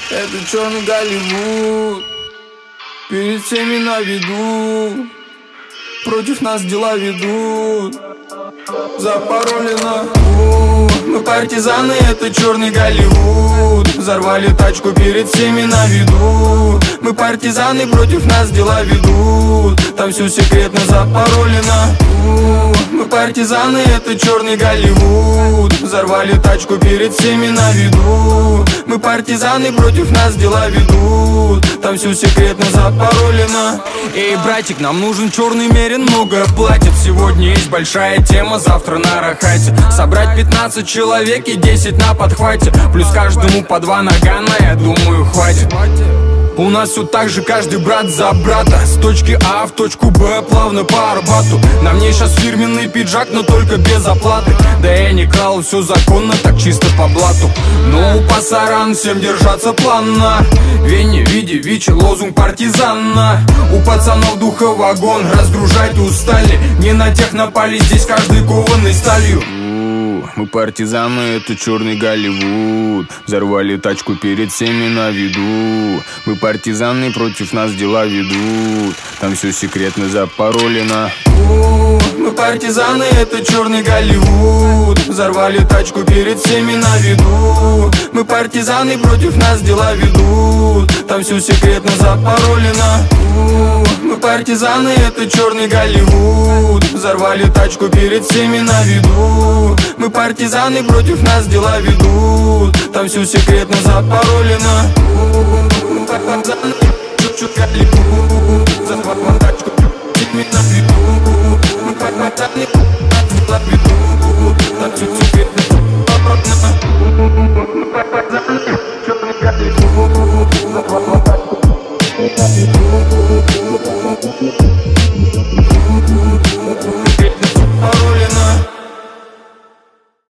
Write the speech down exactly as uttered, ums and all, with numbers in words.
Это черный Голливуд, перед всеми на виду. Против нас дела ведут, запаролено. Мы партизаны, это черный Голливуд. Взорвали тачку перед всеми на виду. Мы партизаны, против нас дела ведут. Там все секретно запаролено. Мы партизаны, это черный Голливуд. Взорвали тачку перед всеми на виду. Мы партизаны, против нас дела ведут. Там все секретно запаролено. Эй, братик, нам нужен черный мерин, много платит. Сегодня есть большая тема, завтра на рахате. Собрать пятнадцать человек и десять на подхвате. Плюс каждому по два нагана, я думаю, хватит. У нас все так же, каждый брат за брата. С точки А в точку Б плавно по Арбату. На мне сейчас фирменный пиджак, но только без оплаты. Да я не крал, все законно, так чисто по блату. Ну, пасаран, всем держаться планно. Вене, виде, вичи, лозунг партизана. У пацанов духа вагон, разгружать устали. Не на тех напали, здесь каждый кованный сталью. Мы партизаны, это черный Голливуд. Взорвали тачку перед всеми на виду. Мы партизаны, против нас дела ведут. Там все секретно запаролено. Мы партизаны, это черный Голливуд. Взорвали тачку перед всеми на виду. Мы партизаны, против нас дела ведут. Там все секретно запаролено. Мы партизаны, это черный Голливуд. Взорвали тачку перед всеми на виду. Мы партизаны, против нас дела ведут. Там все секретно запаролено. Мы партизаны, чуть-чуть Голливуд. Взорвали тачку перед всеми на виду. Мы партизаны, дела ведут. Там все секретно запаролено.